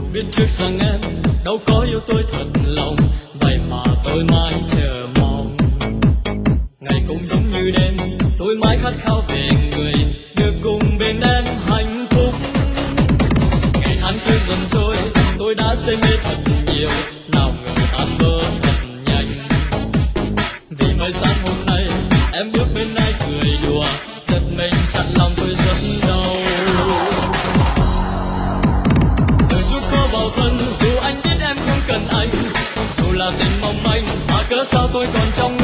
biết trước rằng em đâu có yêu tôi thật lòng, vậy mà tôi mãi chờ mong. Ngày cũng giống như đêm, tôi mãi khát khao về người được cùng bên em hạnh phúc. Ngày tháng cứ dần trôi, tôi đã say mê thật nhiều, nào ngờ tan vỡ thật nhanh. Vì mới sáng hôm nay em bước bên ai cười đùa, giật mình chặn lòng tôi rất đau. Từ chút có vào thân, dù anh biết em không cần anh, dù là tình mong manh mà cớ sao tôi còn trong